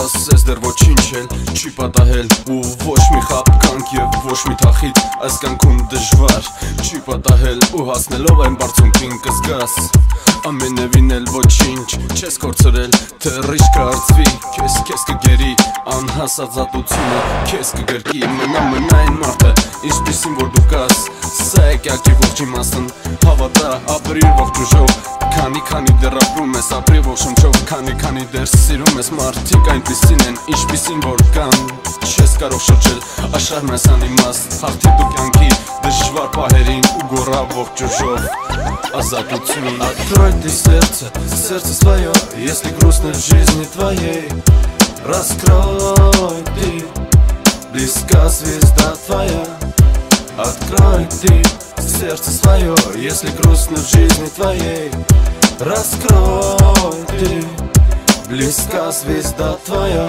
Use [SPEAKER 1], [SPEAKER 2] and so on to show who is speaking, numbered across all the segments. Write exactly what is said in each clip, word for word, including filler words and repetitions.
[SPEAKER 1] չասես դեռ ոչինչ էլ չի պատահել ու ոչ մի խաբկանք եւ ոչ մի թախիտ այս կյանքում դժվար չի պատահել ու հասնելով այն բարձունքին կզգաս ամենևին էլ ոչինչ չես կորցրել թռիչ կարծվի քեզ քեզ կգերի անհասարածությունը քեզ կգրկի մնա մնա այն մարդը ինչպիսին որ դու կաս սա է կյանքի ողջ իմաստն հավատա ապրիր ողջ ուժով քանի քանի դեռ ապրում ես ապրի ողջ շնչով քանի քանի դեռ սիրում ես մարդիկ այնպիսին են ինչպիսին որ кан չես կարող шրջել աշխարհն այս անիմաստ հաղթի դու կյանքի դժվար պահերին ու գոռա ողջ ուժով азатություն Открой ты сердце, сердце свое если грустно в жизни твоей Раскрой ты близка звезда твоя Открой ты сердце свое если грустно в жизни твоей Раскрой ты близка звезда твоя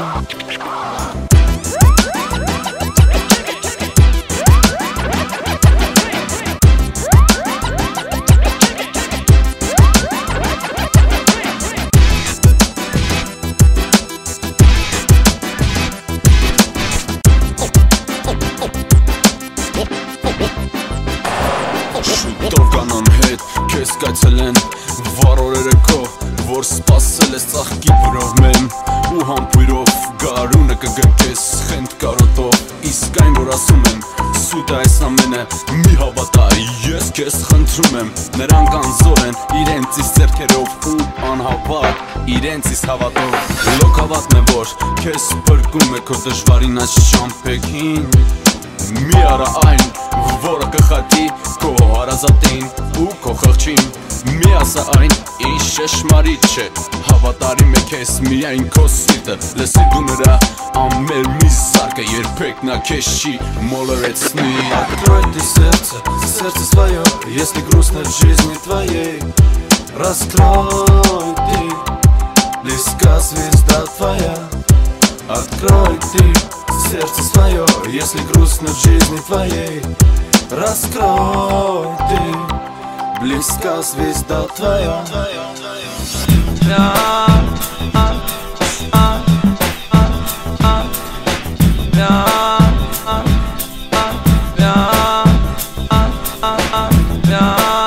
[SPEAKER 1] Շուտով կանան հետ քեզ կայցել են վառ օրերը քո որ սպասել ես ծաղկի վրով մեմ ու համբույրով գարունը կգրկես խենթ կարոտով իսկ այն որ ասում եմ սուտ է այս ամենը մի հավատա ես քեզ խնդրում եմ նրանք անզոր են իրենցից ձեռքերով ու անհավատ իրենցից հավատով լոկ հավատն է որ քեզ բրկում է քո դժվարին այս շամփեքին մի արա այն որը կխատի քո հարազատին ու քո խղճին մի ասա այն ինչ շշմարիտ չէ հավատարիմ է քեզ միայն քո սիրտը լսի դու նրա ամեր մի զարկը երբեք նա քեզ չի մոլորեցնի Открой ты сердце, сердце свое если грустно в жизни твоей Раскрой ты близка звезда твоя Открой ты сердце свое если грустно в жизни твоей Раскрой ты близка звезда твоя
[SPEAKER 2] Yeah.